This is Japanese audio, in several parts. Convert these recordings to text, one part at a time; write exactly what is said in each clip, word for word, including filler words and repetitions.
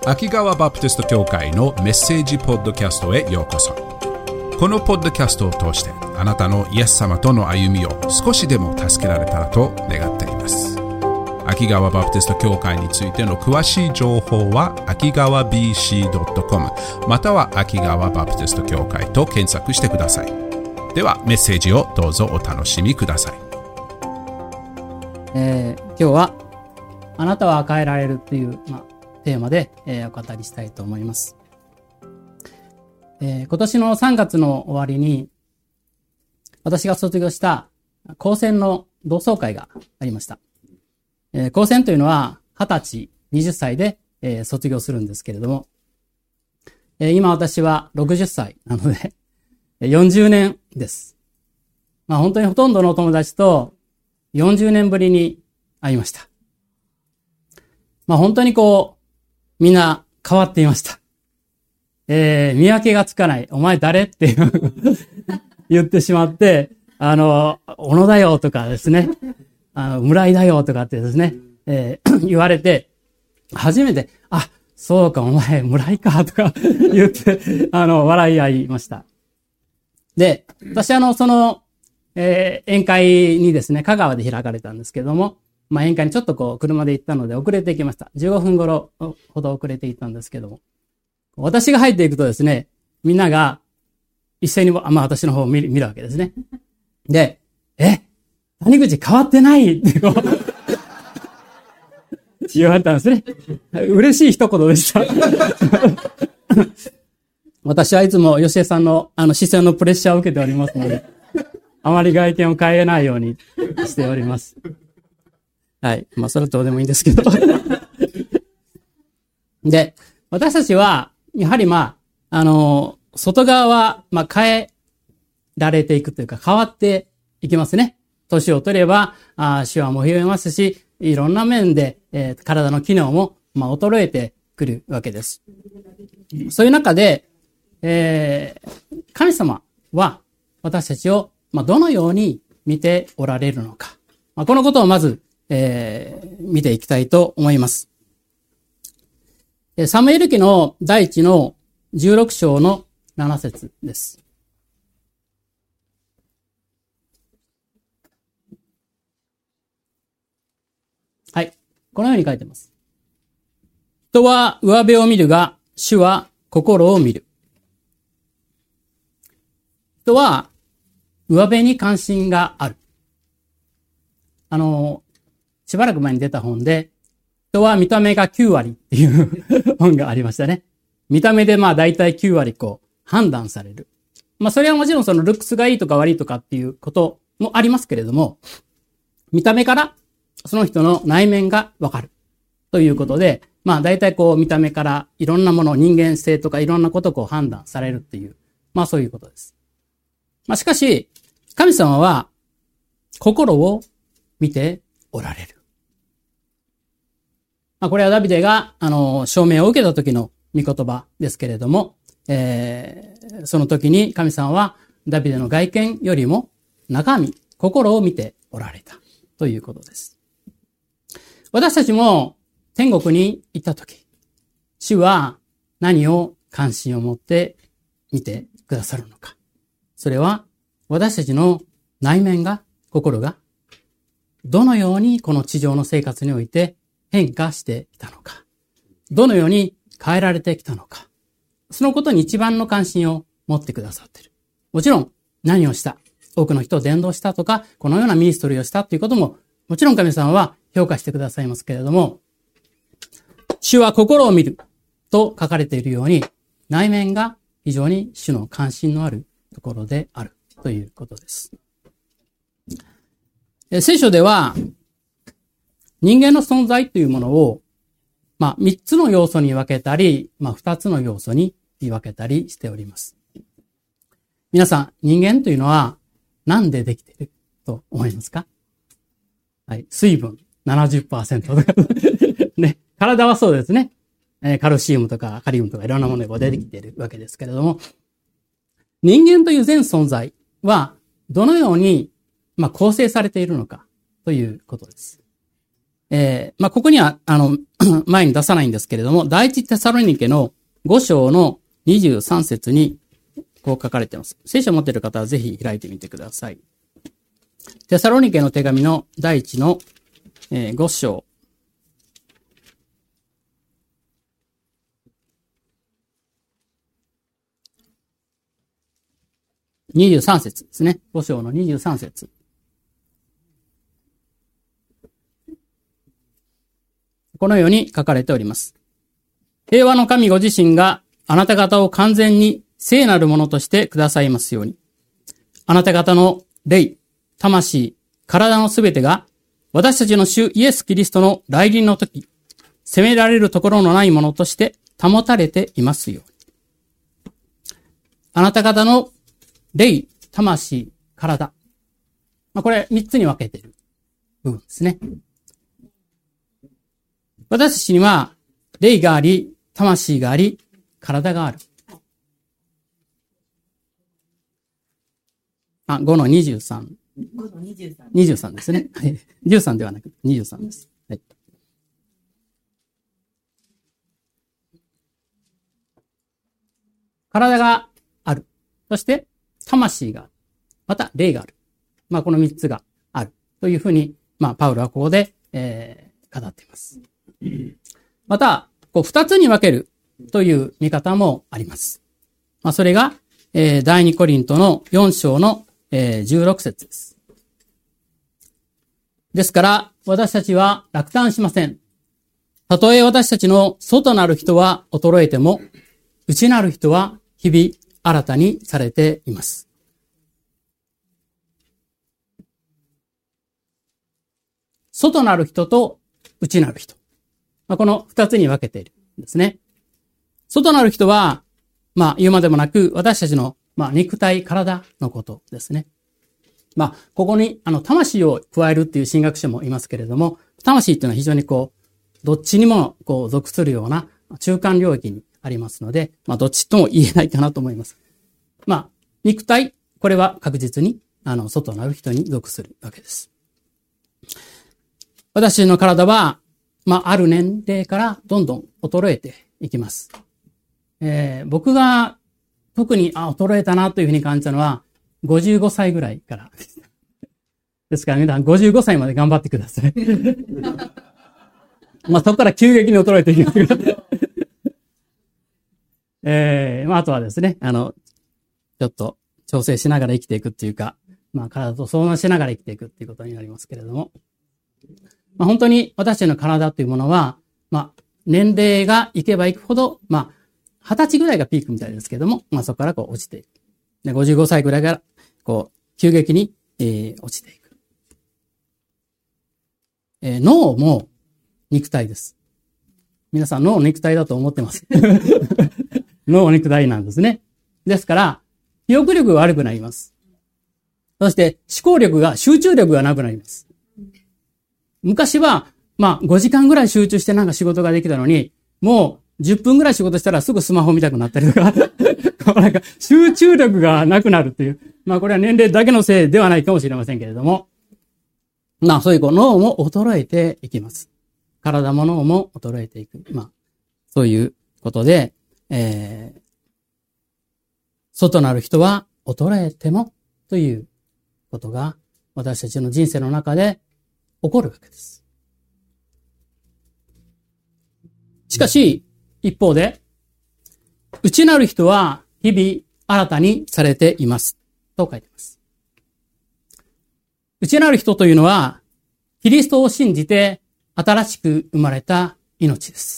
秋川バプテスト教会のメッセージポッドキャストへようこそ。このポッドキャストを通してあなたのイエス様との歩みを少しでも助けられたらと願っています。秋川バプテスト教会についての詳しい情報は秋川 ビーシードットコム または秋川バプテスト教会と検索してください。ではメッセージをどうぞお楽しみください。 えー、今日はあなたは変えられるという、まあ、テーマで、えー、お語りしたいと思います。えー、今年のさんがつの終わりに私が卒業した高専の同窓会がありました。えー、高専というのははたち、はたちで、えー、卒業するんですけれども、えー、今私はろくじゅっさいなのでよんじゅうねんです。まあ本当にほとんどのお友達とよんじゅうねんぶりに会いました。まあ本当にこうみんな変わっていました。えー、見分けがつかない。お前誰って言ってしまって、あの、小野だよとかですね、あの、村井だよとかってですね、えー、言われて、初めて、あ、そうか、お前村井かとか言って、あの、笑い合いました。で、私あの、その、えー、宴会にですね、香川で開かれたんですけれども、まあ、宴会にちょっとこう、車で行ったので遅れていきました。じゅうごふん頃ほど遅れていったんですけども。私が入っていくとですね、みんなが一斉に、まあ、私の方を見る、見るわけですね。で、え、谷口変わってないってこう、言われたんですね。嬉しい一言でした。私はいつも吉江さんのあの視線のプレッシャーを受けておりますので、あまり外見を変えないようにしております。はい。まあ、それはどうでもいいんですけど。で、私たちは、やはりまあ、あの、外側は、まあ、変えられていくというか、変わっていきますね。年を取れば、あ手話も増えますし、いろんな面で、えー、体の機能も、まあ、衰えてくるわけです。そういう中で、えー、神様は、私たちを、まあ、どのように見ておられるのか。まあ、このことをまず、えー、見ていきたいと思います。サムエル記の第一のじゅうろく章のなな節です。はい。このように書いてます。人は上辺を見るが、主は心を見る。人は上辺に関心がある。あの、しばらく前に出た本で、人は見た目がきゅうわりっていう本がありましたね。見た目でまあ大体きゅうわりこう判断される。まあそれはもちろんそのルックスがいいとか悪いとかっていうこともありますけれども、見た目からその人の内面がわかるということで、まあ大体こう見た目からいろんなもの、人間性とかいろんなことをこう判断されるっていう、まあそういうことです。まあしかし、神様は心を見ておられる。まあ、これはダビデが、あの、証明を受けた時の御言葉ですけれども、えー、その時に神様はダビデの外見よりも中身、心を見ておられたということです。私たちも天国に行った時、主は何を関心を持って見てくださるのか。それは私たちの内面が、心が、どのようにこの地上の生活において変化してきたのか。どのように変えられてきたのか。そのことに一番の関心を持ってくださっている。もちろん何をした。多くの人を伝道したとか、このようなミニストリーをしたということも、もちろん神様は評価してくださいますけれども、主は心を見ると書かれているように、内面が非常に主の関心のあるところであるということです。聖書では、人間の存在というものを、まあ、三つの要素に分けたり、まあ、二つの要素に分けたりしております。皆さん、人間というのは何でできていると思いますか？はい。水分 ななじゅっパーセント とかね。体はそうですね。えー、カルシウムとかカリウムとかいろんなものが出てきているわけですけれども、人間という全存在はどのように、まあ、構成されているのかということです。 えー、まあ、ここには、あの、前に出さないんですけれども、第一テサロニケのご章のにじゅうさん節に、こう書かれています。聖書を持っている方はぜひ開いてみてください。テサロニケの手紙の第一の、えー、ご章。にじゅうさん節ですね。ご章のにじゅうさん節。このように書かれております。平和の神ご自身があなた方を完全に聖なるものとしてくださいますように。あなた方の霊、魂、体のすべてが私たちの主イエス・キリストの来臨の時、責められるところのないものとして保たれていますように。あなた方の霊、魂、体。まあ、これ三つに分けている部分ですね。私たちには霊があり、魂があり、体がある。あ、ごのにじゅうさん。 ごのにじゅうさん。 にじゅうさんですね。はい。じゅうさんではなくにじゅうさんです。はい。体がある。そして、魂がある。また、霊がある。まあ、この三つがある。というふうに、まあ、パウロはここで、えー、語っています。また、こう、二つに分けるという見方もあります。まあ、それが、えー、第二コリントのよん章の、えー、じゅうろく節です。ですから、私たちは落胆しません。たとえ私たちの外なる人は衰えても、内なる人は日々新たにされています。外なる人と内なる人。まあ、この二つに分けているんですね。外なる人は、まあ言うまでもなく、私たちの、まあ肉体、体のことですね。まあ、ここに、あの、魂を加えるっていう神学者もいますけれども、魂っていうのは非常にこう、どっちにもこう、属するような中間領域にありますので、まあ、どっちとも言えないかなと思います。まあ、肉体、これは確実に、あの、外なる人に属するわけです。私の体は、まあ、ある年齢からどんどん衰えていきます。えー、僕が特に、あ、衰えたなというふうに感じたのは、ごじゅうごさいぐらいからです。ですから皆さんごじゅうごさいまで頑張ってください。まあ、そこから急激に衰えていきます。えー、まあ、あとはですね、あの、ちょっと調整しながら生きていくっていうか、まあ、体と相談しながら生きていくっていうことになりますけれども、まあ、本当に私たちの体というものは、まあ、年齢がいけばいくほど、まあ、二十歳ぐらいがピークみたいですけども、まあ、そこからこう落ちていく。で、ごじゅうごさいぐらいから、こう、急激に、えー、落ちていく。えー、脳も肉体です。皆さん脳肉体だと思ってます。脳肉体なんですね。ですから、記憶力が悪くなります。そして、思考力が、集中力がなくなります。昔は、まあ、ごじかんぐらい集中してなんか仕事ができたのに、もうじゅっぷんぐらい仕事したらすぐスマホ見たくなったりとか、なんか集中力がなくなるっていう。まあこれは年齢だけのせいではないかもしれませんけれども。まあそういうこう脳も衰えていきます。体も脳も衰えていく。まあそういうことで、えー、外なる人は衰えてもということが私たちの人生の中で起こるわけです。しかし、一方で、内なる人は日々新たにされています。と書いています。内なる人というのは、キリストを信じて新しく生まれた命です。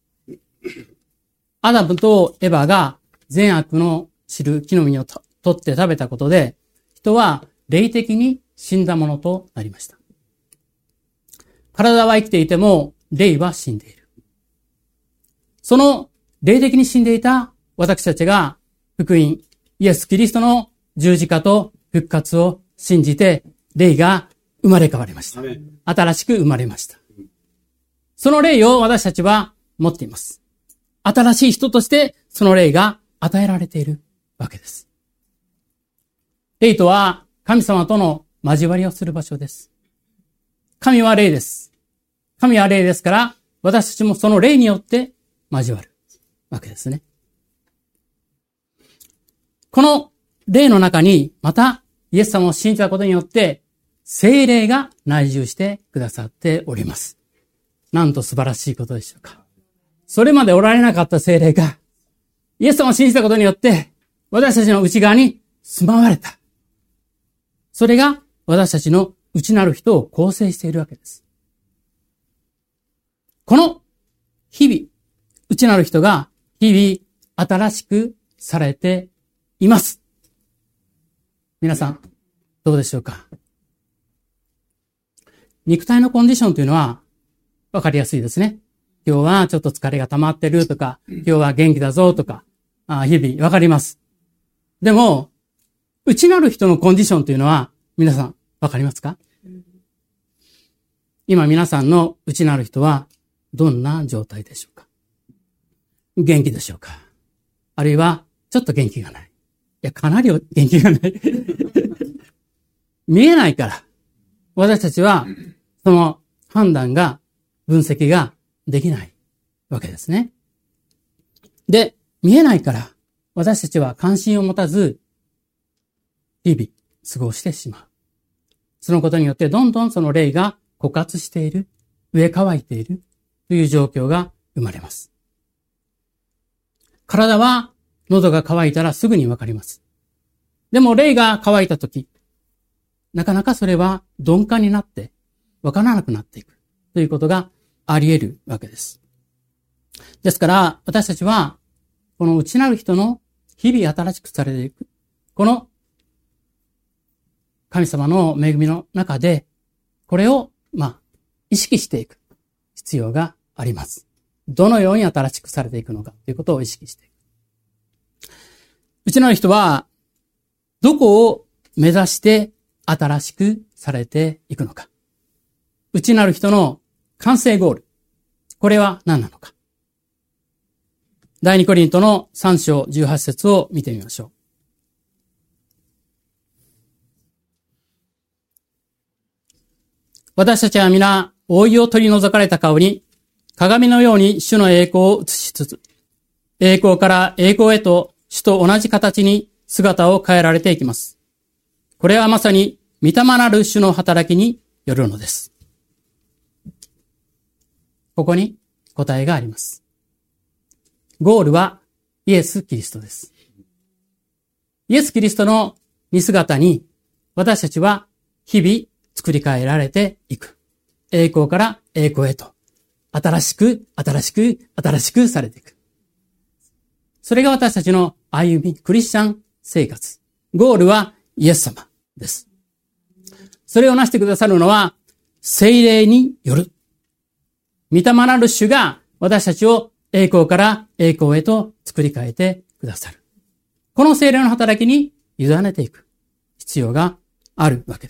アダムとエバが善悪の知る木の実を取って食べたことで、人は霊的に死んだものとなりました。体は生きていても、霊は死んでいる。その霊的に死んでいた私たちが福音、イエス・キリストの十字架と復活を信じて、霊が生まれ変わりました。新しく生まれました。その霊を私たちは持っています。新しい人としてその霊が与えられているわけです。霊とは神様との交わりをする場所です。神は霊です。 神は霊ですから、私たちもその霊によって交わるわけですね。この霊の中に、また、イエス様を信じたことによって、聖霊が内住してくださっております。なんと素晴らしいことでしょうか。それまでおられなかった聖霊が、イエス様を信じたことによって、私たちの内側に住まわれた。それが私たちの内なる人を構成しているわけです。この日々、内なる人が日々新しくされています。皆さん、どうでしょうか。肉体のコンディションというのはわかりやすいですね。今日はちょっと疲れが溜まってるとか、今日は元気だぞとか、あ日々わかります。でも、内なる人のコンディションというのは皆さんわかりますか？今皆さんの内なる人はどんな状態でしょうか？元気でしょうか？あるいはちょっと元気がない。いや、かなり元気がない。見えないから、私たちはその判断が、分析ができないわけですね。で、見えないから、私たちは関心を持たず、日々過ごしてしまう。そのことによってどんどんその霊が枯渇している、植え乾いているという状況が生まれます。体は喉が渇いたらすぐにわかります。でも霊が渇いたとき、なかなかそれは鈍感になってわからなくなっていくということがあり得るわけです。ですから私たちはこの内なる人の日々新しくされていく、この神様の恵みの中でこれをまあ意識していく必要があります。どのように新しくされていくのかということを意識していく。内なる人はどこを目指して新しくされていくのか。内なる人の完成ゴール。これは何なのか。第二コリントのさん章じゅうはち節を見てみましょう。私たちは皆、覆いを取り除かれた顔に、鏡のように主の栄光を映しつつ、栄光から栄光へと主と同じ形に姿を変えられていきます。これはまさに、御霊なる主の働きによるのです。ここに答えがあります。ゴールはイエス・キリストです。イエス・キリストの似姿に私たちは日々作り変えられていく。栄光から栄光へと新しく、新しく、新しくされていく。それが私たちの歩み、クリスチャン生活。ゴールはイエス様です。それをなしてくださるのは聖霊による。御霊なる主が私たちを栄光から栄光へと作り変えてくださる。この聖霊の働きに委ねていく必要があるわけです。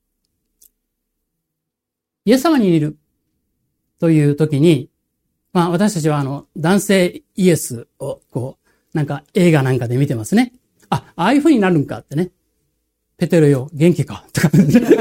イエス様にいるという時に、まあ私たちはあの男性イエスをこうなんか映画なんかで見てますね。あ、ああいう風になるんかってね。ペテロよ、元気かとか、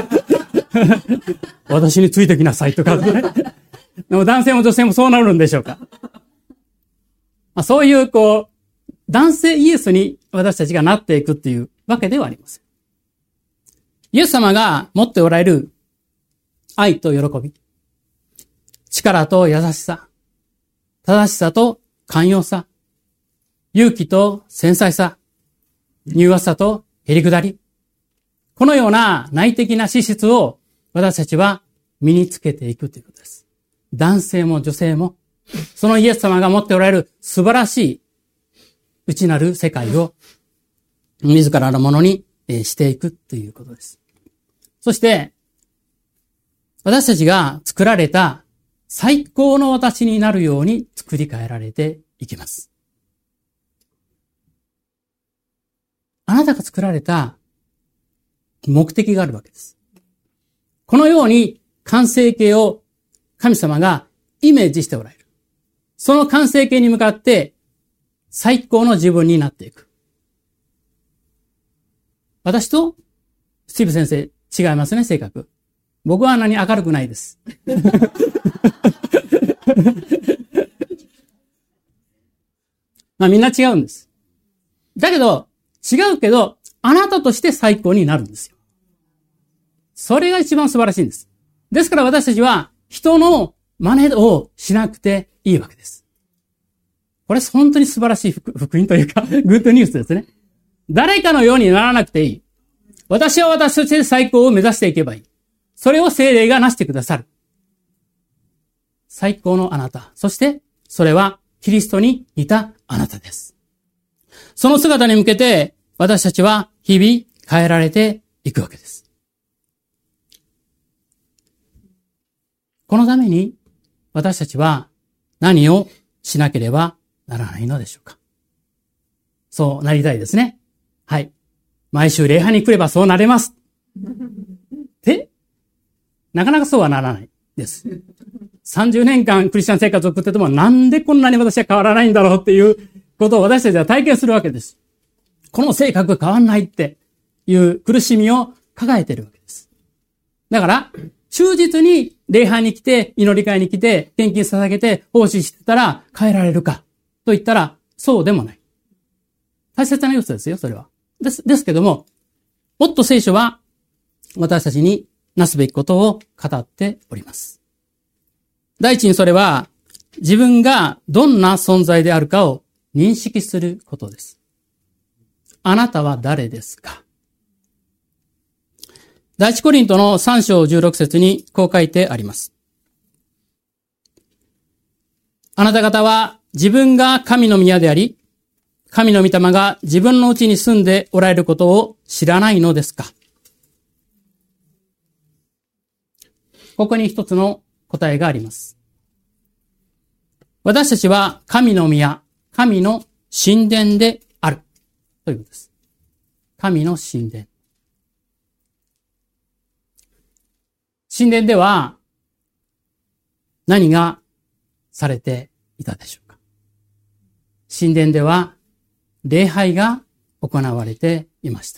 私についてきなさいとか、ね、でも男性も女性もそうなるんでしょうか。まあ、そういう、こう、男性イエスに私たちがなっていくっていうわけではありません。イエス様が持っておられる愛と喜び、力と優しさ、正しさと寛容さ、勇気と繊細さ、柔和さとへりくだり、このような内的な資質を私たちは身につけていくということです。男性も女性も、そのイエス様が持っておられる素晴らしい内なる世界を自らのものにしていくということです。そして、私たちが作られた最高の私になるように作り変えられていきます。あなたが作られた目的があるわけです。このように完成形を神様がイメージしておられる。その完成形に向かって最高の自分になっていく。私とスティーブ先生違いますね、性格。 僕はあんなに明るくないです。まあみんな違うんです。だけど、違うけど、あなたとして最高になるんですよ。それが一番素晴らしいんです。ですから私たちは人の真似をしなくていいわけです。これ本当に素晴らしい福音というか、グッドニュースですね。誰かのようにならなくていい。私は私として最高を目指していけばいい。それを聖霊がなしてくださる。最高のあなた。そして、それはキリストに似たあなたです。その姿に向けて、私たちは日々変えられていくわけです。このために、私たちは何をしなければならないのでしょうか。そうなりたいですね。はい。毎週礼拝に来ればそうなれます。で、なかなかそうはならないです。さんじゅうねんかんクリスチャン生活を送っててもなんでこんなに私は変わらないんだろうっていうことを私たちは体験するわけです。この性格が変わんないっていう苦しみを抱えているわけです。だから、忠実に礼拝に来て、祈り会に来て、献金捧げて、奉仕してたら変えられるかと言ったら、そうでもない。大切な要素ですよ、それは。です、ですけども、もっと聖書は私たちになすべきことを語っております。第一にそれは、自分がどんな存在であるかを認識することです。あなたは誰ですか？第一コリントのさん章じゅうろく節にこう書いてあります。あなた方は自分が神の宮であり、神の御霊が自分のうちに住んでおられることを知らないのですか？ここに一つの答えがあります。私たちは神の宮、神の神殿であるということです。神の神殿。神殿では何がされていたでしょうか？神殿では礼拝が行われていました。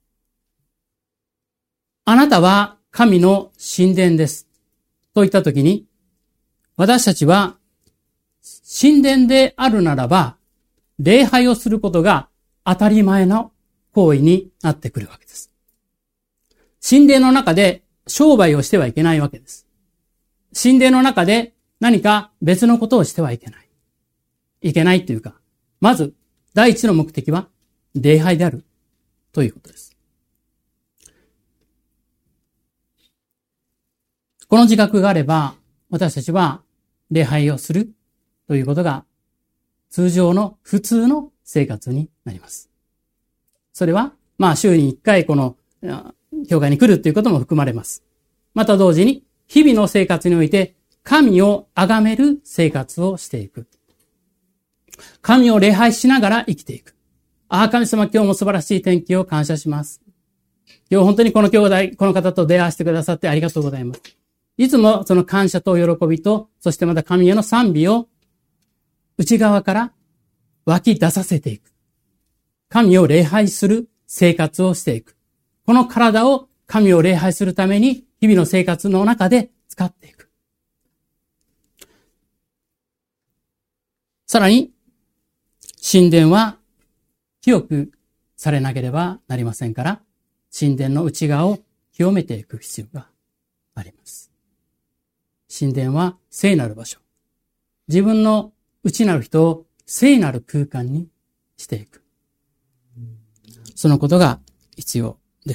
あなたは神の神殿です。と言ったときに、私たちは神殿であるならば、礼拝をすることが当たり前の行為になってくるわけです。神殿の中で商売をしてはいけないわけです。神殿の中で何か別のことをしてはいけない。いけないというか、まず第一の目的は礼拝であるということです。この自覚があれば、私たちは礼拝をするということが通常の普通の生活になります。それは、まあ週に一回この教会に来るということも含まれます。また同時に、日々の生活において神を崇める生活をしていく。神を礼拝しながら生きていく。ああ、神様今日も素晴らしい天気を感謝します。今日本当にこの兄弟、この方と出会わせてくださってありがとうございます。いつもその感謝と喜びと、そしてまた神への賛美を内側から湧き出させていく。神を礼拝する生活をしていく。この体を神を礼拝するために日々の生活の中で使っていく。さらに、神殿は清くされなければなりませんから、神殿の内側を清めていく必要があります。神殿は聖なる場所。自分の内なる人を聖なる空間にしていく。そのことが必要です。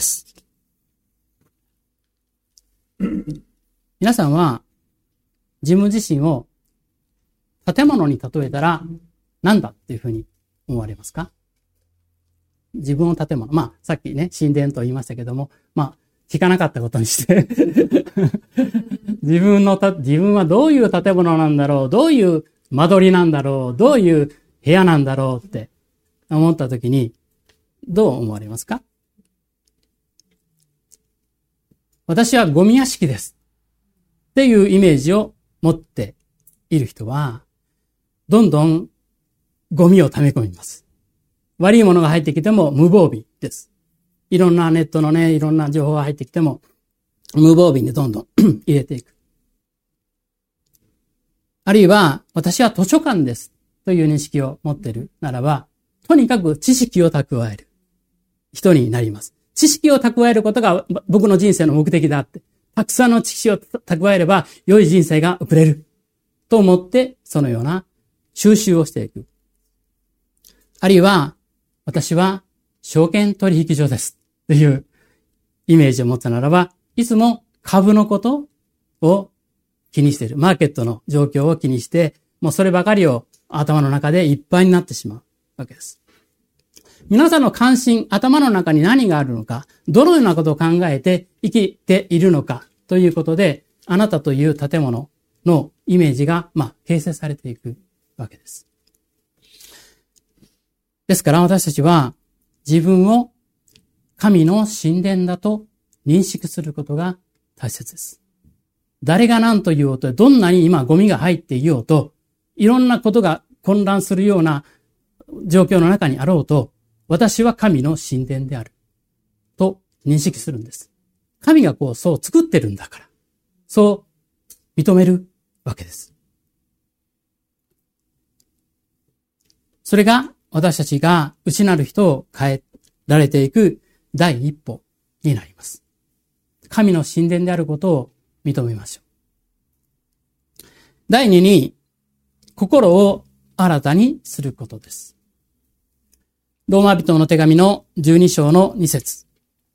皆さんは自分自身を建物に例えたら何だっていうふうに思われますか？自分を建物。まあ、さっきね、神殿と言いましたけども、まあ、聞かなかったことにして自分のた、自分はどういう建物なんだろう、どういう間取りなんだろう、どういう部屋なんだろうって思ったときに、どう思われますか？私はゴミ屋敷です。っていうイメージを持っている人は、どんどんゴミを溜め込みます。悪いものが入ってきても無防備です。いろんなネットのね、いろんな情報が入ってきても、 無防備にどんどん入れていく。あるいは、私は図書館ですという認識を持っているならば、とにかく知識を蓄える人になります。知識を蓄えることが僕の人生の目的だって。たくさんの知識を蓄えれば良い人生が送れると思って、そのような収集をしていく。あるいは、私は証券取引所ですというイメージを持ったならば、いつも株のことを気にしている。マーケットの状況を気にして、もうそればかりを頭の中でいっぱいになってしまうわけです。皆さんの関心、頭の中に何があるのか、どのようなことを考えて生きているのかということで、あなたという建物のイメージが、まあ、形成されていくわけです。ですから私たちは自分を神の神殿だと認識することが大切です。誰が何と言おうと、どんなに今ゴミが入っていようと、いろんなことが混乱するような状況の中にあろうと、私は神の神殿であると認識するんです。神がこうそう作ってるんだから、そう認めるわけです。それが私たちが内なる人を変えられていく第一歩になります。神の神殿であることを認めましょう。第二に、心を新たにすることです。ローマ人の手紙のじゅうに章のに節。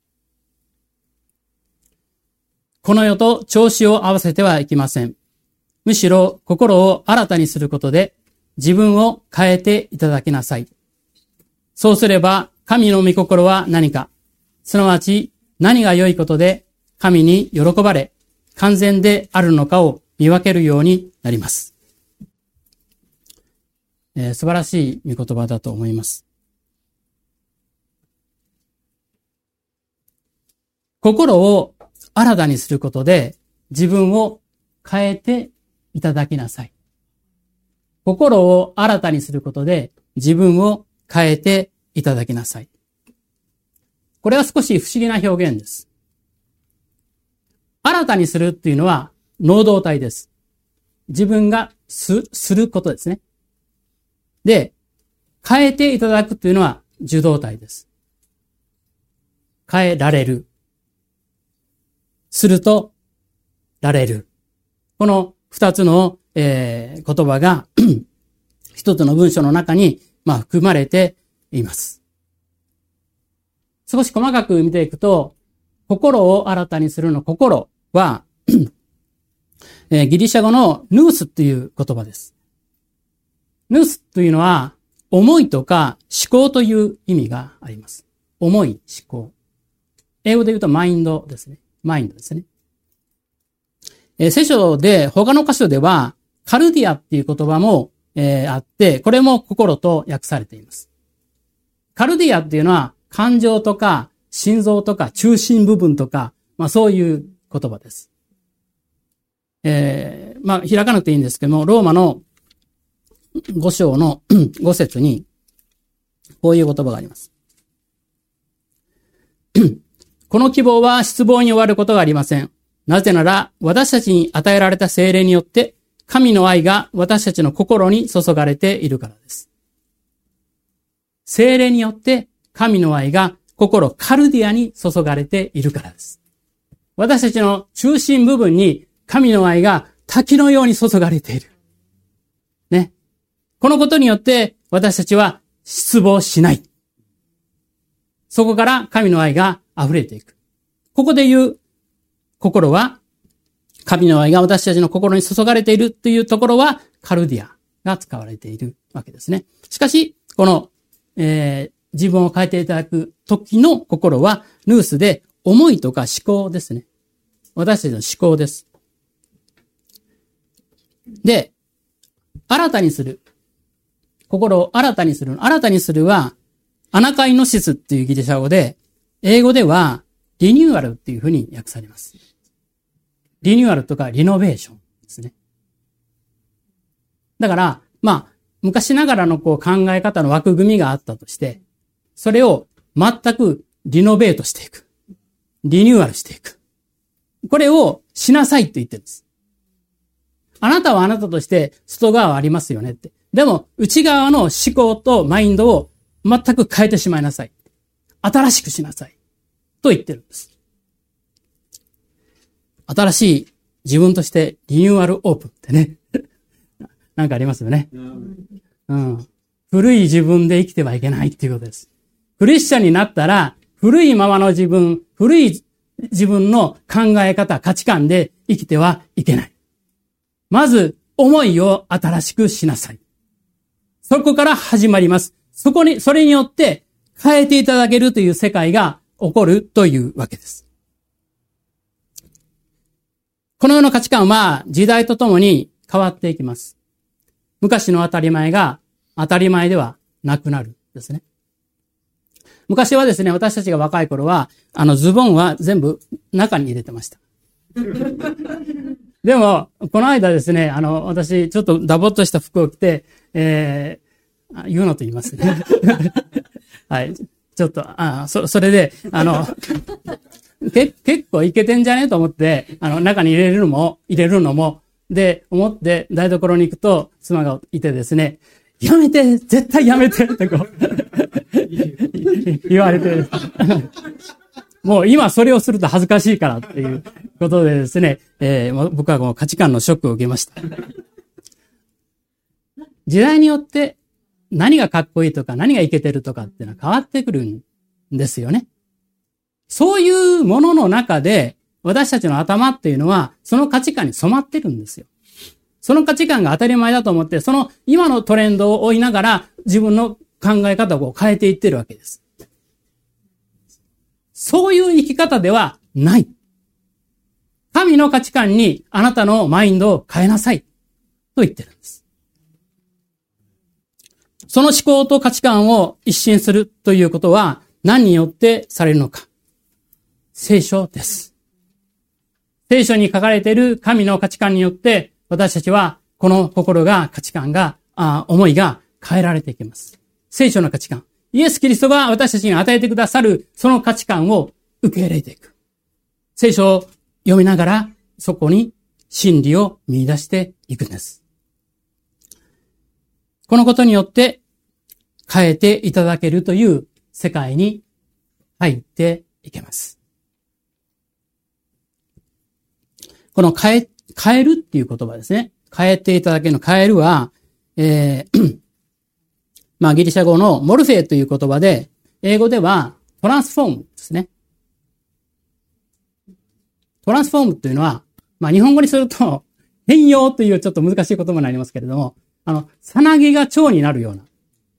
この世と調子を合わせてはいけません。むしろ心を新たにすることで自分を変えていただきなさい。そうすれば神の御心は何か、すなわち何が良いことで神に喜ばれ完全であるのかを見分けるようになります。えー、素晴らしい御言葉だと思います。心を新たにすることで自分を変えていただきなさい。心を新たにすることで自分を変えていただきなさい。これは少し不思議な表現です。新たにするっていうのは能動体です。自分がす、することですね。で、変えていただくっていうのは受動体です。変えられる。すると、られる。この二つの、えー、言葉が一つの文章の中に、まあ、含まれています。少し細かく見ていくと、心を新たにするの心は、えー、ギリシャ語のヌースという言葉です。ヌースというのは、思いとか思考という意味があります。思い、思考。英語で言うとマインドですね。マインドですね。えー、聖書で、他の箇所では、カルディアっていう言葉も、えー、あって、これも心と訳されています。カルディアっていうのは、感情とか、心臓とか、中心部分とか、まあそういう言葉です。えー、まあ開かなくていいんですけども、ローマのご章のご節に、こういう言葉があります。この希望は失望に終わることがありません。なぜなら、私たちに与えられた聖霊によって、神の愛が私たちの心に注がれているからです。聖霊によって、神の愛が心カルディアに注がれているからです。私たちの中心部分に神の愛が滝のように注がれている。ね。このことによって私たちは失望しない。そこから神の愛が溢れていく。ここで言う心は、神の愛が私たちの心に注がれているというところはカルディアが使われているわけですね。しかし、この、えー自分を変えていただく時の心は、ヌースで思いとか思考ですね。私たちの思考です。で、新たにする。心を新たにする。新たにするは、アナカイノシスっていうギリシャ語で、英語ではリニューアルっていうふうに訳されます。リニューアルとかリノベーションですね。だから、まあ、昔ながらのこう考え方の枠組みがあったとして、それを全くリノベートしていく。リニューアルしていく。 これをしなさいと言ってるんです。あなたはあなたとして外側はありますよねって。でも、内側の思考とマインドを全く変えてしまいなさい。新しくしなさい。と言ってるんです。新しい自分としてリニューアルオープンってね。なんかありますよね。うん。古い自分で生きてはいけないっていうことです。クリスチャンになったら、古いままの自分、古い自分の考え方、価値観で生きてはいけない。まず、思いを新しくしなさい。そこから始まります。そこに、それによって変えていただけるという世界が起こるというわけです。このような価値観は時代とともに変わっていきます。昔の当たり前が当たり前ではなくなるですね。昔はですね、私たちが若い頃は、あのズボンは全部中に入れてました。でも、この間ですね、あの、私、ちょっとダボっとした服を着て、えー、言うのと言いますね。はい。ちょっと、あそ、それで、あの、け、結構いけてんじゃねえと思って、あの、中に入れるのも、入れるのも、で、思って台所に行くと、妻がいてですね、やめて絶対やめてってこう、言われて、もう今それをすると恥ずかしいからっていうことでですね、えー、僕はこの価値観のショックを受けました。時代によって何がかっこいいとか何がイケてるとかっていうのは変わってくるんですよね。そういうものの中で私たちの頭っていうのはその価値観に染まってるんですよ。その価値観が当たり前だと思って、その今のトレンドを追いながら自分の考え方を変えていってるわけです。そういう生き方ではない。神の価値観にあなたのマインドを変えなさい。と言ってるんです。その思考と価値観を一新するということは何によってされるのか。聖書です。聖書に書かれている神の価値観によって私たちはこの心が価値観が、あ思いが変えられていきます。聖書の価値観。イエス・キリストが私たちに与えてくださるその価値観を受け入れていく。聖書を読みながらそこに真理を見出していくんです。このことによって変えていただけるという世界に入っていけます。この変え、変えるっていう言葉ですね。変えていただけるの変えるは、えーまあ、ギリシャ語のモルフェという言葉で、英語ではトランスフォームですね。トランスフォームというのは、まあ、日本語にすると、変容というちょっと難しい言葉になりますけれども、あの、さなぎが蝶になるような。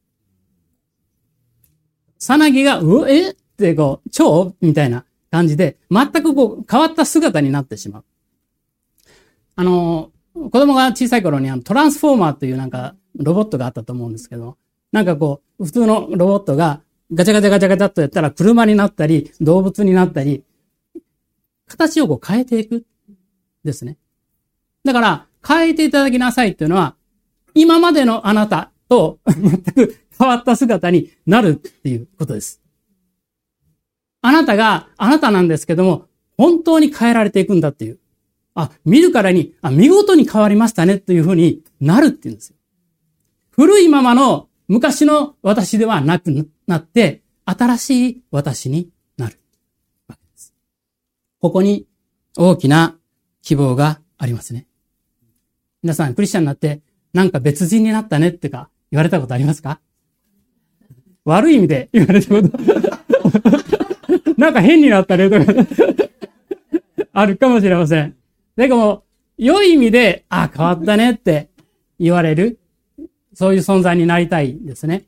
さなぎが、うえってこう、蝶みたいな感じで、全くこう、変わった姿になってしまう。あの、子供が小さい頃にあのトランスフォーマーというなんか、ロボットがあったと思うんですけど、なんかこう、普通のロボットがガチャガチャガチャガチャっとやったら車になったり、動物になったり、形をこう変えていく。ですね。だから、変えていただきなさいっていうのは、今までのあなたと全く変わった姿になるっていうことです。あなたがあなたなんですけども、本当に変えられていくんだっていう。あ、見るからに、あ、見事に変わりましたねっていうふうになるっていうんですよ。古いままの昔の私ではなくなって、新しい私になるわけです。ここに大きな希望がありますね。皆さん、クリスチャンになって、なんか別人になったねってか、言われたことありますか？悪い意味で言われたこと。なんか変になったねとか、あるかもしれません。だけども、良い意味で、あ、変わったねって言われる。そういう存在になりたいですね。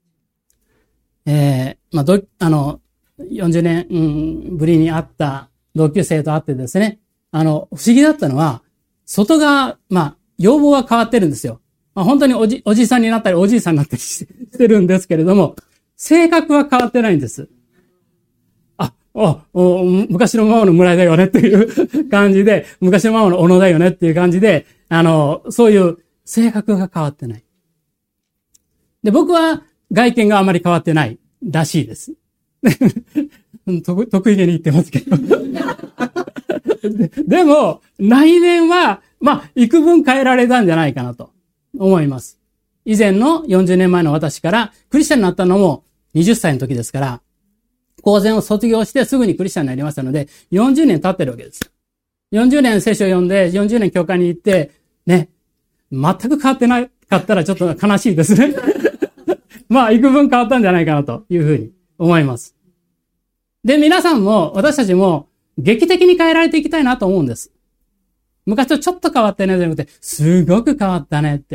えー、まあ、ど、あの、よんじゅうねんぶりに会った同級生と会ってですね、あの、不思議だったのは、外側、まあ、要望は変わってるんですよ。まあ、本当におじ、おじさんになったりおじいさんになったりしてるんですけれども、性格は変わってないんです。あ、お、お、昔のままの村井だよねっていう感じで、昔のままの小野だよねっていう感じで、あの、そういう性格が変わってない。で、僕は外見があまり変わってないらしいです。得意げに言ってますけど。 で, でも、来年は、まあ、幾分変えられたんじゃないかなと思います。以前のよんじゅうねんまえの私から、クリスチャンになったのもはたちの時ですから、高専を卒業してすぐにクリスチャンになりましたので、よんじゅうねん経ってるわけです。よんじゅうねん聖書を読んで、よんじゅうねん教会に行って、ね、全く変わってなかったらちょっと悲しいですね。まあ、幾分変わったんじゃないかなというふうに思います。で、皆さんも、私たちも、劇的に変えられていきたいなと思うんです。昔とちょっと変わったね、じゃなくて、すごく変わったねって。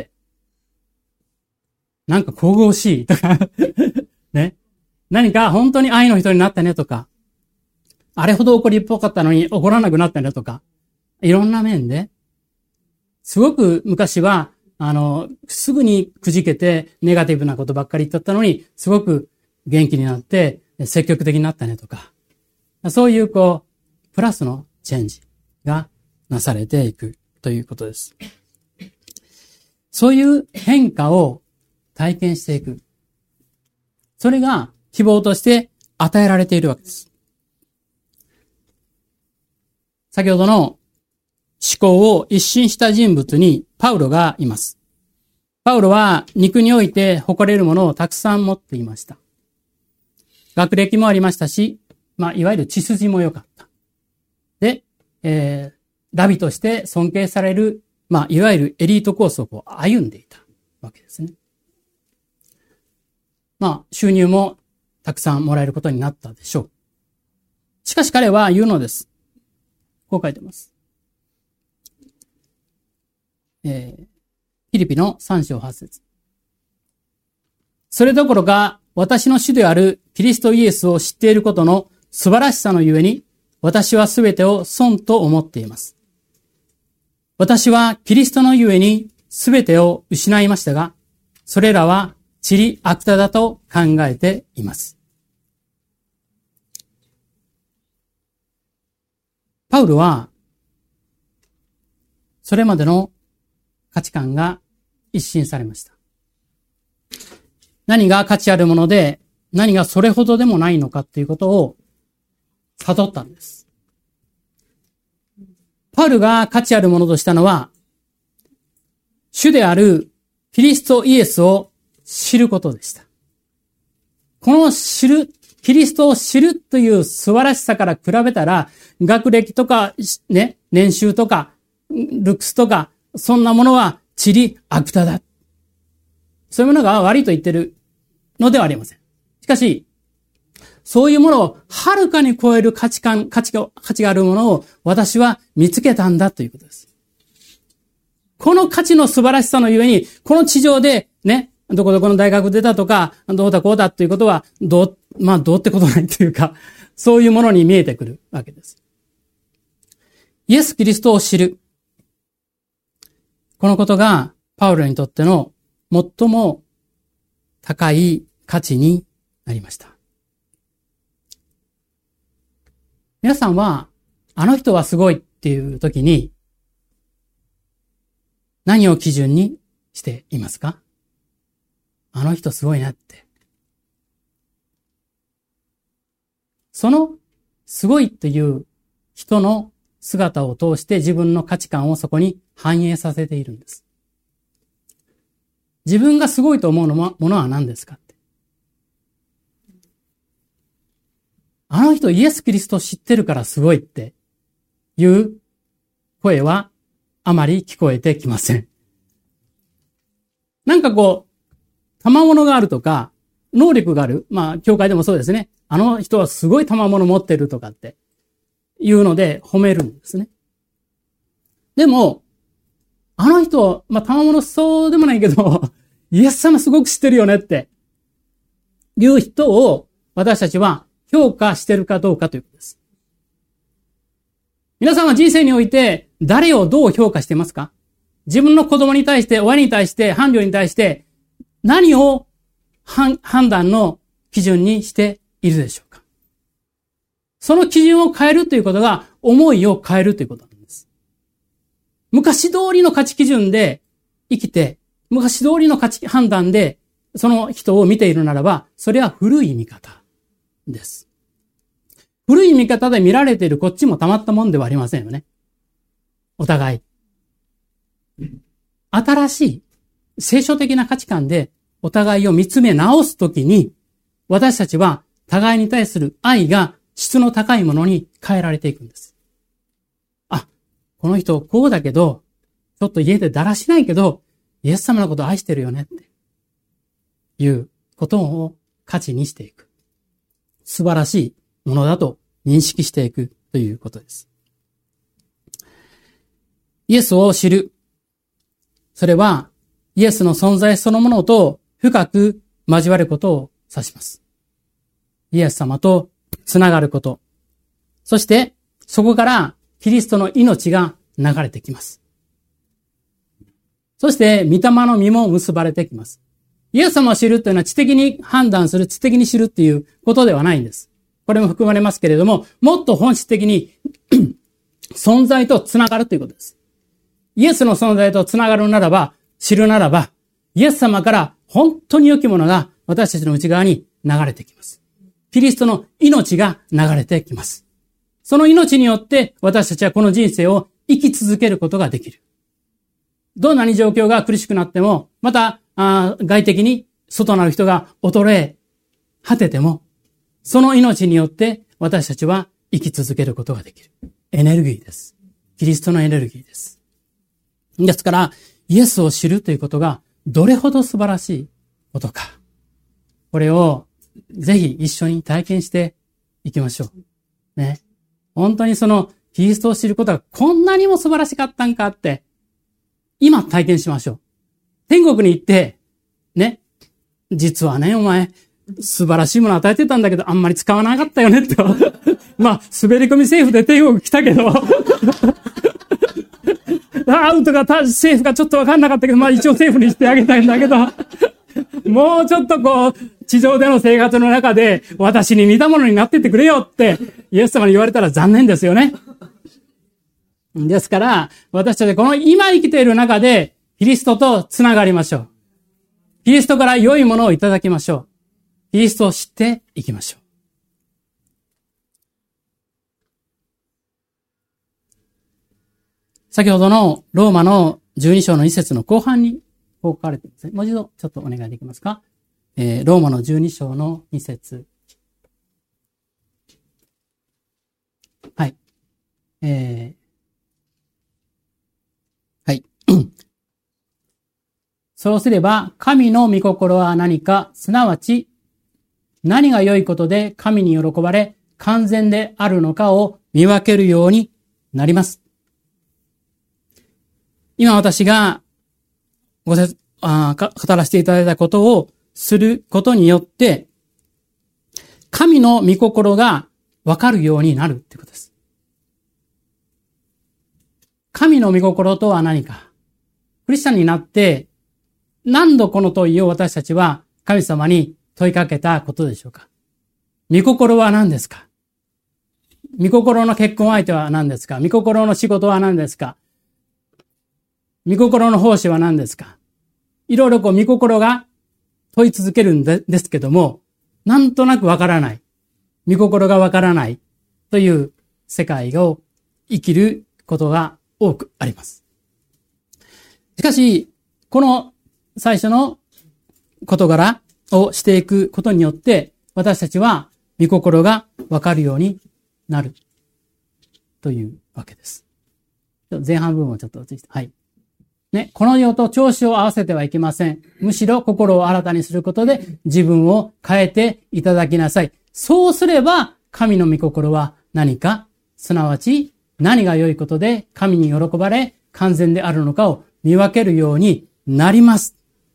なんか神々しいとか、ね。何か本当に愛の人になったねとか、あれほど怒りっぽかったのに怒らなくなったねとか、いろんな面で、すごく昔は、あの、すぐにくじけてネガティブなことばっかり言っちゃったのに、すごく元気になって積極的になったねとか、そういうこう、プラスのチェンジがなされていくということです。そういう変化を体験していく。それが希望として与えられているわけです。先ほどの思考を一新した人物にパウロがいます。パウロは肉において誇れるものをたくさん持っていました。学歴もありましたし、まあ、いわゆる血筋も良かった。で、えー、ラビとして尊敬される、まあ、いわゆるエリートコースをこう歩んでいたわけですね。まあ、収入もたくさんもらえることになったでしょう。しかし彼は言うのです。こう書いてます。えー、フィリピのさん章はち節。それどころか、私の主であるキリストイエスを知っていることの素晴らしさのゆえに、私はすべてを損と思っています。私はキリストのゆえにすべてを失いましたが、それらは塵悪多だと考えています。パウロは、それまでの価値観が一新されました。何が価値あるもので、何がそれほどでもないのかっていうことを悟ったんです。パウロが価値あるものとしたのは、主であるキリストイエスを知ることでした。この知る、キリストを知るという素晴らしさから比べたら、学歴とか、ね、年収とか、ルックスとか、そんなものは塵悪多だ。そういうものが悪いと言ってるのではありません。しかし、そういうものをはるかに超える価値観、価値が、価値があるものを私は見つけたんだということです。この価値の素晴らしさのゆえに、この地上でね、どこどこの大学出たとか、どうだこうだということは、どう、まあどうってことないというか、そういうものに見えてくるわけです。イエス・キリストを知る。このことが、パウロにとっての最も高い価値になりました。皆さんは、あの人はすごいっていう時に、何を基準にしていますか？あの人すごいなって。そのすごいっていう人の姿を通して自分の価値観をそこに反映させているんです。自分がすごいと思うのものは何ですかって。あの人イエス・キリストを知ってるからすごいっていう声はあまり聞こえてきません。なんかこう、賜物があるとか、能力がある。まあ、教会でもそうですね。あの人はすごい賜物持ってるとかっていうので褒めるんですね。でも、あの人、まあ、賜物そうでもないけど、イエス様すごく知ってるよねっていう人を私たちは評価してるかどうかということです。皆さんは人生において誰をどう評価していますか？自分の子供に対して、親に対して、伴侶に対して何を判断の基準にしているでしょうか？その基準を変えるということが思いを変えるということなんです。昔通りの価値基準で生きて、昔通りの価値判断でその人を見ているならば、それは古い見方です。 古い見方で見られているこっちもたまったもんではありませんよね。お互い。新しい聖書的な価値観でお互いを見つめ直すときに、私たちは互いに対する愛が質の高いものに変えられていくんです。あ、この人こうだけど、ちょっと家でだらしないけど、イエス様のことを愛してるよねっていうことを価値にしていく。素晴らしいものだと認識していくということです。イエスを知る。それはイエスの存在そのものと深く交わることを指します。イエス様とつながること。そしてそこからキリストの命が流れてきます。そして御霊の実も結ばれてきます。イエス様を知るというのは知的に判断する、知的に知るっていうことではないんです。これも含まれますけれども、もっと本質的に存在とつながるということです。イエスの存在とつながるならば、知るならば、イエス様から本当に良きものが私たちの内側に流れてきます。キリストの命が流れてきます。その命によって私たちはこの人生を生き続けることができる。どんなに状況が苦しくなっても、またあ外的に外なる人が衰え、果てても、その命によって私たちは生き続けることができる。エネルギーです。キリストのエネルギーです。ですから、イエスを知るということがどれほど素晴らしいことか。これをぜひ一緒に体験していきましょう。ね。本当にそのキリストを知ることがこんなにも素晴らしかったんかって、今体験しましょう。天国に行って、ね。実はね、お前、素晴らしいもの与えてたんだけど、あんまり使わなかったよねって。まあ、滑り込みセーフで天国来たけど、アウトがセーフがちょっとわかんなかったけど、まあ一応セーフにしてあげたいんだけど、もうちょっとこう、地上での生活の中で、私に似たものになってってくれよって、イエス様に言われたら残念ですよね。ですから、私たちこの今生きている中で、キリストとつながりましょう。キリストから良いものをいただきましょう。キリストを知っていきましょう。先ほどのローマのじゅうに章の一節の後半にこう書かれていますね。もう一度ちょっとお願いできますか。えー、ローマのじゅうに章の二節。はい。えー、はい。そうすれば、神の御心は何か、すなわち、何が良いことで神に喜ばれ、完全であるのかを見分けるようになります。今私がごせあ語らせていただいたことをすることによって、神の御心がわかるようになるってことです。神の御心とは何か。クリスチャンになって何度この問いを私たちは神様に問いかけたことでしょうか。御心は何ですか。御心の結婚相手は何ですか。御心の仕事は何ですか。御心の奉仕は何ですか。いろいろこう御心が問い続けるんでですけども、なんとなくわからない。御心がわからないという世界を生きることが多くあります。しかし、この最初の事柄をしていくことによって、私たちは御心がわかるようになるというわけです。前半部分をちょっと移して、はい。ね、この世と調子を合わせてはいけません。むしろ心を新たにすることで自分を変えていただきなさい。そうすれば神の御心は何か、すなわち何が良いことで神に喜ばれ完全であるのかを見分けるようになります。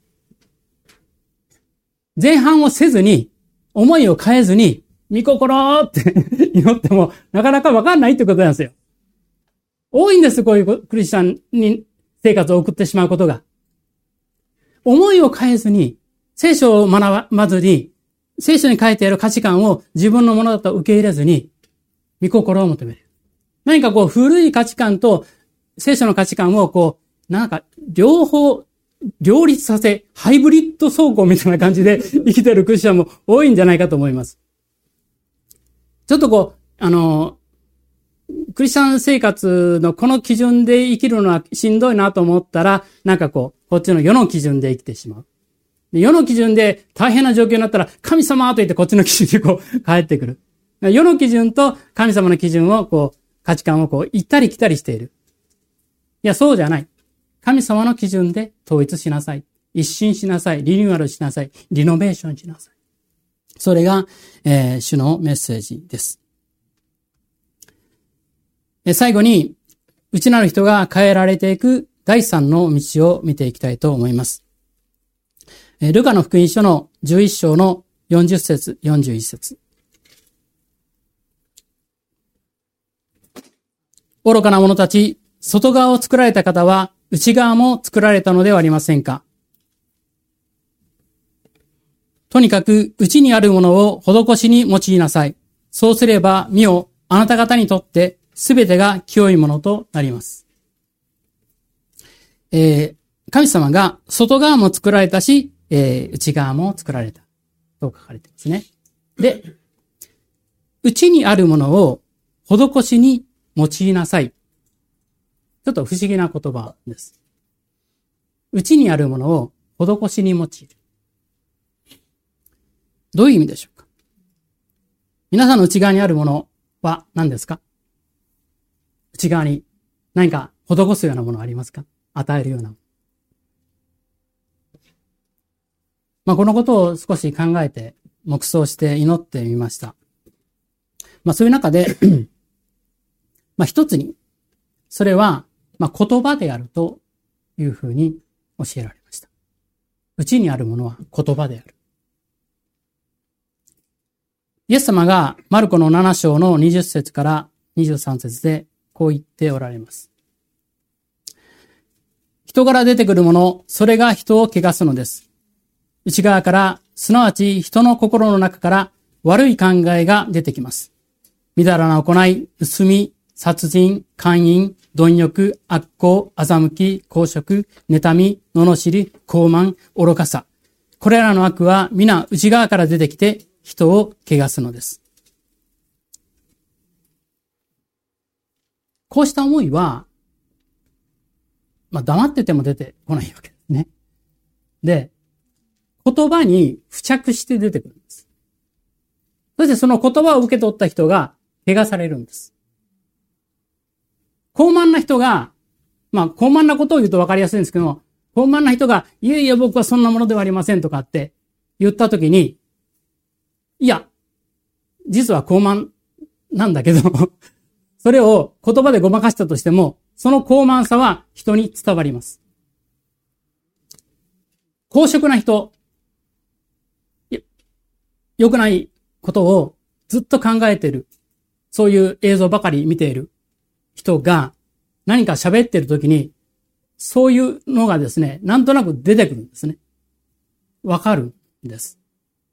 前半をせずに、思いを変えずに、御心って祈ってもなかなかわかんないってことなんですよ。多いんです、こういうクリスチャンに生活を送ってしまうことが。思いを変えずに、聖書を学ばずに、聖書に書いてある価値観を自分のものだと受け入れずに、御心を求める。何かこう古い価値観と聖書の価値観をこう、なんか両方両立させ、ハイブリッド走行みたいな感じで生きているクリスチャンも多いんじゃないかと思います。ちょっとこう、 あの、クリスチャン生活のこの基準で生きるのはしんどいなと思ったら、なんかこう、こっちの世の基準で生きてしまう。世の基準で大変な状況になったら、神様と言ってこっちの基準にこう、帰ってくる。世の基準と神様の基準をこう、価値観をこう、行ったり来たりしている。いや、そうじゃない。神様の基準で統一しなさい。一新しなさい。リニューアルしなさい。リノベーションしなさい。それが、えー、主のメッセージです。えー、最後に、内なる人が変えられていく第三の道を見ていきたいと思います。えー、ルカの福音書のじゅういっ章のよんじゅっ節、よんじゅういち節。愚かな者たち、外側を作られた方は内側も作られたのではありませんか。とにかく内にあるものを施しに用いなさい。そうすれば見よ、あなた方にとってすべてが清いものとなります。えー、神様が外側も作られたし、えー、内側も作られたと書かれていますね。で、内にあるものを施しに用いなさい。ちょっと不思議な言葉です。内にあるものを施しに用いる。どういう意味でしょうか。皆さんの内側にあるものは何ですか。内側に何か施すようなものはありますか。与えるような。まあ、このことを少し考えて、黙想して祈ってみました。まあ、そういう中で、まあ、一つに、それは、まあ、言葉であるというふうに教えられました。内にあるものは言葉である。イエス様がマルコのなな章のにじゅっ節からにじゅうさん節でこう言っておられます。人から出てくるもの、それが人を汚すのです。内側から、すなわち人の心の中から悪い考えが出てきます。みだらな行い、盗み、殺人、姦淫、貪欲、悪行、欺き、公職、妬み、罵り、傲慢、愚かさ。これらの悪は皆内側から出てきて人を汚すのです。こうした思いは、まあ黙ってても出てこないわけですね。で、言葉に付着して出てくるんです。そしてその言葉を受け取った人が汚されるんです。傲慢な人が、まあ、傲慢なことを言うと分かりやすいんですけども、傲慢な人が、いやいや僕はそんなものではありませんとかって言ったときに、いや、実は傲慢なんだけど、それを言葉でごまかしたとしても、その傲慢さは人に伝わります。公職な人、良くないことをずっと考えている、そういう映像ばかり見ている人が何か喋っているときに、そういうのがですね、なんとなく出てくるんですね。わかるんです。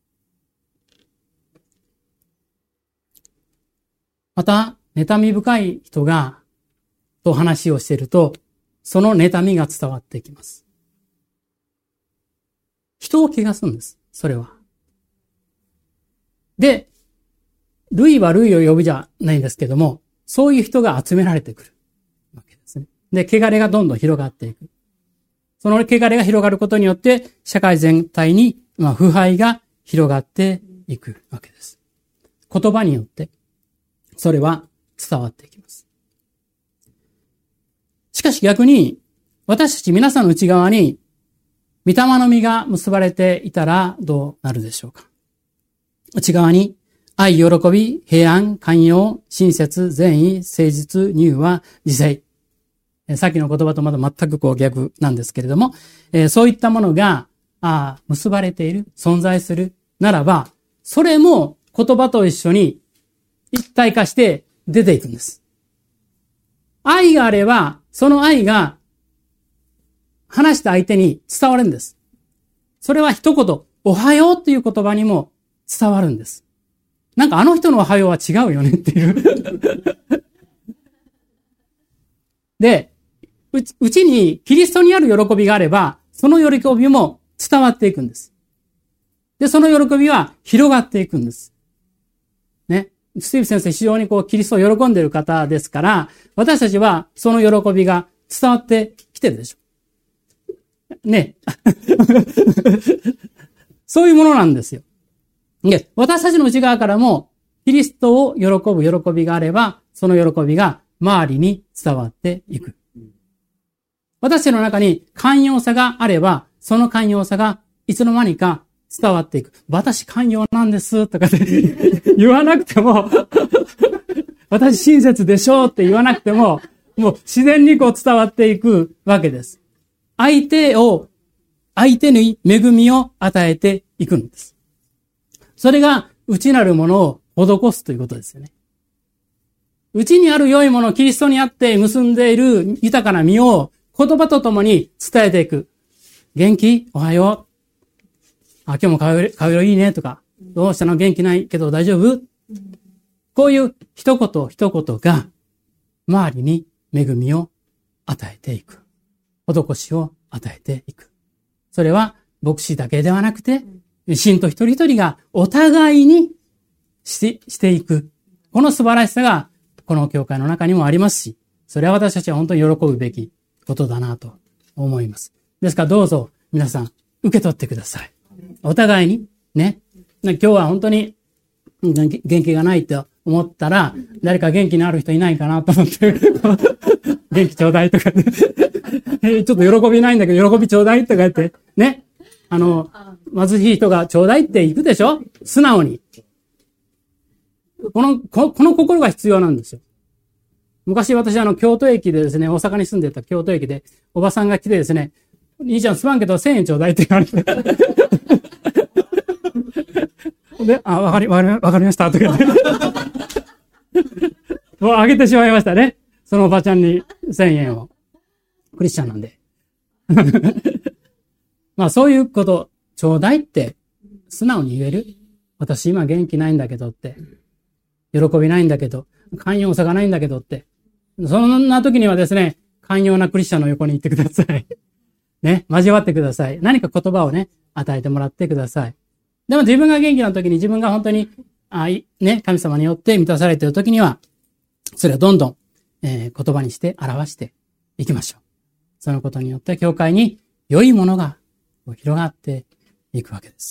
また、妬み深い人が、と話をしていると、その妬みが伝わってきます。人を汚すんです。それは。で、類は類を呼ぶじゃないんですけども、そういう人が集められてくるわけですね。で、汚れがどんどん広がっていく。その汚れが広がることによって、社会全体に、まあ、腐敗が広がっていくわけです。言葉によって、それは伝わっていきます。しかし逆に、私たち皆さんの内側に、御霊の実が結ばれていたらどうなるでしょうか。内側に、愛、喜び、平安、寛容、親切、善意、誠実、柔和、自制。さっきの言葉とまだ全くこう逆なんですけれども、えー、そういったものが、あ結ばれている、存在するならば、それも言葉と一緒に一体化して出ていくんです。愛があれば、その愛が話した相手に伝わるんです。それは一言、おはようっていう言葉にも伝わるんです。なんかあの人のおはようは違うよねっていう。で、うち、うちにキリストにある喜びがあれば、その喜びも伝わっていくんです。で、その喜びは広がっていくんです。ね。 スティーブ先生非常にこう、キリストを喜んでいる方ですから、私たちはその喜びが伝わってきてるでしょ。ね。そういうものなんですよ。で、私たちの内側からも、キリストを喜ぶ喜びがあれば、その喜びが周りに伝わっていく。私たちの中に寛容さがあれば、その寛容さがいつの間にか伝わっていく。私寛容なんですとかって言わなくても、私親切でしょうって言わなくても、もう自然にこう伝わっていくわけです。相手を、相手に恵みを与えていくんです。それが内なるものを施すということですよね。内にある良いものをキリストにあって結んでいる豊かな実を言葉とともに伝えていく。元気？おはよう。あ、今日も顔色、顔色いいねとか。どうしたの？元気ないけど大丈夫？こういう一言一言が周りに恵みを与えていく。施しを与えていく。それは牧師だけではなくて、信徒一人一人がお互いにし、していく。この素晴らしさがこの教会の中にもありますし、それは私たちは本当に喜ぶべきことだなと思います。ですからどうぞ皆さん受け取ってください。お互いにね。今日は本当に元気がないと思ったら、誰か元気のある人いないかなと思って、元気ちょうだいとかね。ちょっと喜びないんだけど、喜びちょうだいとか言って、ね。あの、貧しい人がちょうだいって言くでしょ？素直に。この、この心が必要なんですよ。昔私あの、京都駅でですね、大阪に住んでた京都駅で、おばさんが来てですね、兄ちゃんすまんけどせんえんちょうだいって言われて。で、あ、わかり、わかり、わかりましたとか言って。もうあげてしまいましたね。そのおばちゃんにせんえんを。クリスチャンなんで。まあそういうこと、ちょうだいって素直に言える？私今元気ないんだけどって。喜びないんだけど。寛容さがないんだけどって。そんな時にはですね、寛容なクリスチャンの横に行ってください。ね、交わってください。何か言葉をね、与えてもらってください。でも自分が元気な時に自分が本当に、あね、神様によって満たされている時には、それをどんどん、えー、言葉にして表していきましょう。そのことによって教会に良いものが広がっていくわけです。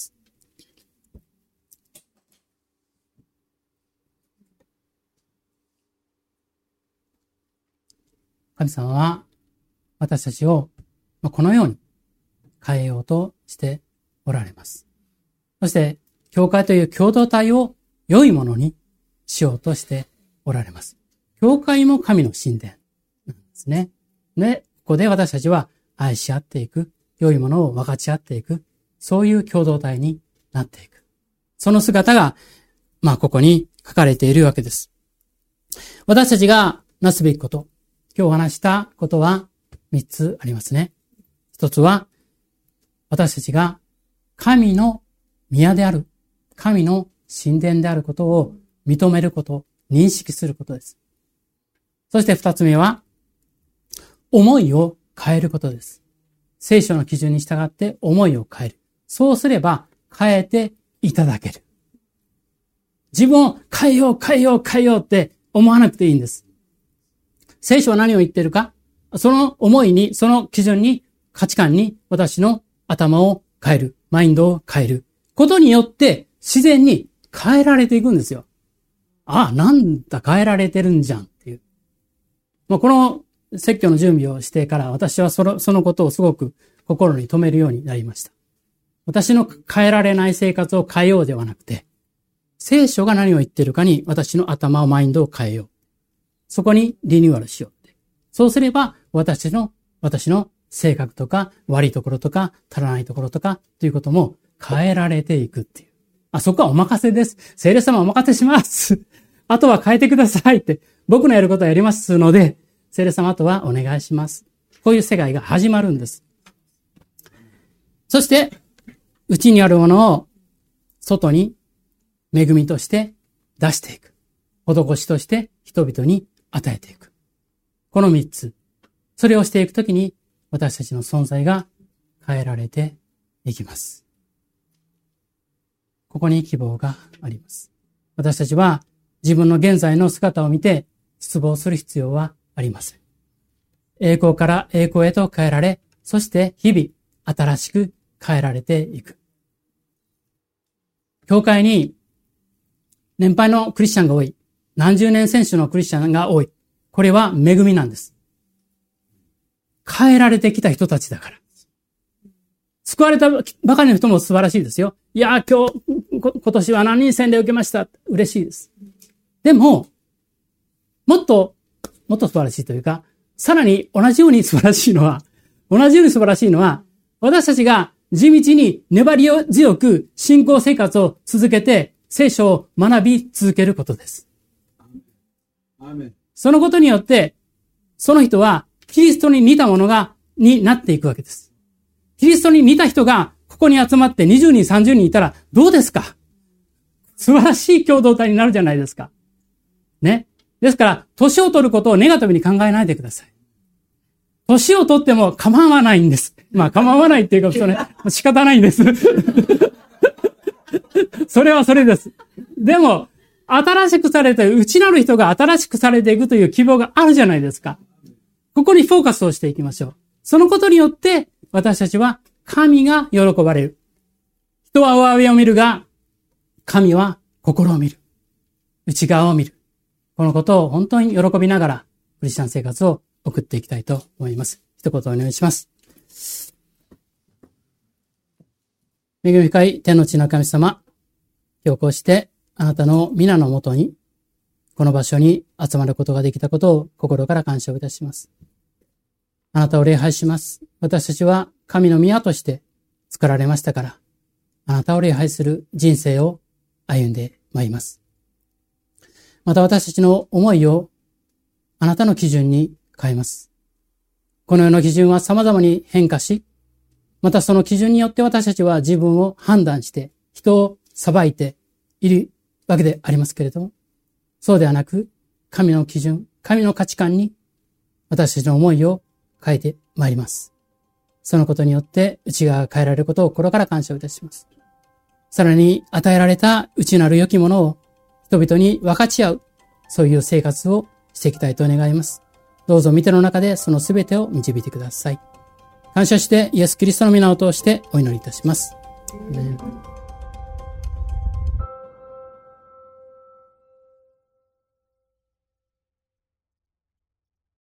神様は私たちをこのように変えようとしておられます。そして、教会という共同体を良いものにしようとしておられます。教会も神の神殿なんですね。で、ここで私たちは愛し合っていく、良いものを分かち合っていく、そういう共同体になっていく。その姿が、まあ、ここに書かれているわけです。私たちがなすべきこと、今日お話したことは三つありますね。一つは、私たちが神の宮である、神の神殿であることを認めること、認識することです。そして二つ目は、思いを変えることです。聖書の基準に従って思いを変える。そうすれば変えていただける。自分を変えよう変えよう変えようって思わなくていいんです。聖書は何を言っているか？その思いに、その基準に、価値観に私の頭を変える。マインドを変える。ことによって自然に変えられていくんですよ。ああ、なんだ変えられてるんじゃんっていう。まあ、この説教の準備をしてから私はその、そのことをすごく心に留めるようになりました。私の変えられない生活を変えようではなくて、聖書が何を言っているかに私の頭をマインドを変えよう。そこにリニューアルしようって。そうすれば私の、私の性格とか悪いところとか足らないところとかということも変えられていくっていう。あ、そこはお任せです。聖霊様お任せします。あとは変えてくださいって。僕のやることはやりますので、聖霊様あとはお願いします。こういう世界が始まるんです。そして、内にあるものを外に恵みとして出していく。施しとして人々に与えていく。この三つ。それをしていくときに私たちの存在が変えられていきます。ここに希望があります。私たちは自分の現在の姿を見て失望する必要はありません。栄光から栄光へと変えられ、そして日々新しく変えられていく。教会に年配のクリスチャンが多い。何十年選手のクリスチャンが多い。これは恵みなんです。変えられてきた人たちだから。救われたばかりの人も素晴らしいですよ。いや、今日、今年は何人洗礼を受けました。嬉しいです。でも、もっと、もっと素晴らしいというか、さらに同じように素晴らしいのは、同じように素晴らしいのは、私たちが地道に粘り強く信仰生活を続けて聖書を学び続けることです。そのことによって、その人はキリストに似たものが、になっていくわけです。キリストに似た人がここに集まってにじゅうにん、さんじゅうにんいたらどうですか？素晴らしい共同体になるじゃないですか。ね。ですから、年を取ることをネガティブに考えないでください。年を取っても構わないんです。まあ構わないっていうか、それ仕方ないんです。それはそれです。でも、新しくされて、内なる人が新しくされていくという希望があるじゃないですか。ここにフォーカスをしていきましょう。そのことによって、私たちは神が喜ばれる。人は上辺を見るが、神は心を見る。内側を見る。このことを本当に喜びながら、クリスチャン生活を送っていきたいと思います。一言お願いします。恵み深い天の地の神様、今日こうしてあなたの皆のもとに、この場所に集まることができたことを心から感謝をいたします。あなたを礼拝します。私たちは神の宮として作られましたから、あなたを礼拝する人生を歩んでまいります。また私たちの思いをあなたの基準に変えます。この世の基準は様々に変化し、またその基準によって私たちは自分を判断して人を裁いているわけでありますけれども、そうではなく、神の基準、神の価値観に私たちの思いを変えてまいります。そのことによって内側が変えられることを心から感謝をいたします。さらに与えられた内なる良きものを人々に分かち合う、そういう生活をしていきたいと願います。どうぞ御手の中でそのすべてを導いてください。感謝してイエス・キリストの皆を通してお祈りいたします。アーメン。